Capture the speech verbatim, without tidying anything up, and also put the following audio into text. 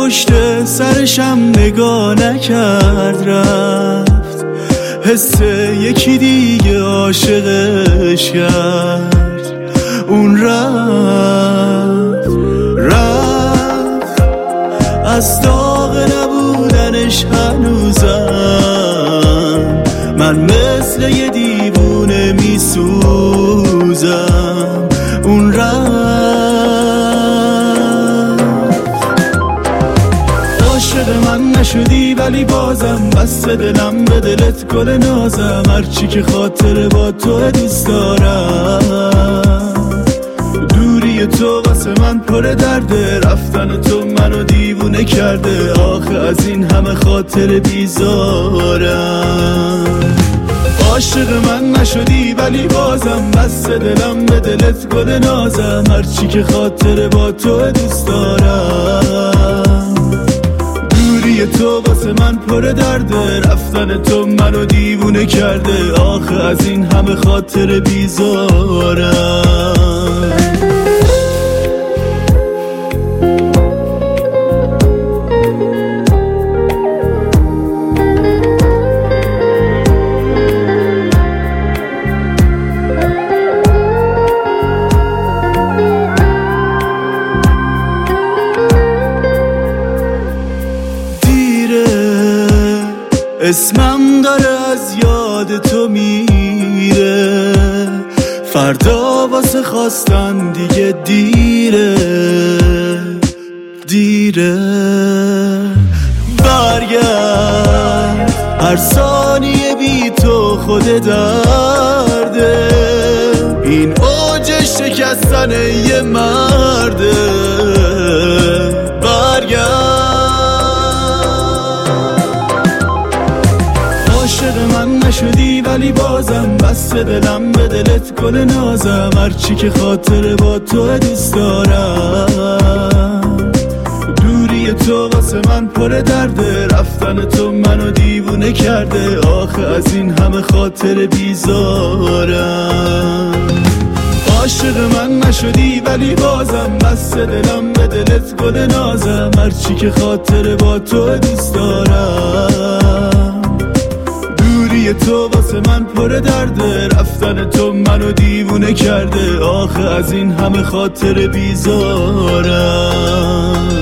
پشت سرشم نگاه نکرد رفت، حس یکی دیگه عاشقش کرد. اون رفت رفت از داغ نبودنش هنوزم من مثل یه دیوونه میسوزم. اون رفت عاشق من نشدی ولی بازم بسته دلم به دلت گل نازم. هرچی که خاطر با تو دوست دارم، دوری تو واسه من پر درده، رفتن تو منو دیوونه کرده. آخه از این همه خاطر بیزارم. عاشق من نشدی ولی بازم بسته دلم به دلت گل نازم. هرچی که خاطر با تو دوست دارم، دوری تو واسه من پر درده، رفتن تو منو دیوونه کرده. آخه از این همه خاطر بیزارم. اسمم داره از یاد تو میره، فردا واسه خواستن دیگه دیره دیره. برگرد هر ثانیه بی تو خود درده، این اوج شکستن یه مرده. برگرد من نشدی ولی بازم بسته دلم به دلت گل نازم. هرچی که خاطر با تو دوست دارم، دوری تو واسه من پر درده، رفتن تو منو دیوونه کرده. آخه از این همه خاطر بیزارم. عاشق من نشدی ولی بازم بسته دلم به دلت گل نازم. هرچی که خاطر با تو دوست دارم، تو واسه من پر درده، رفتن تو منو دیوونه کرده. آخه از این همه خاطر بیزارم.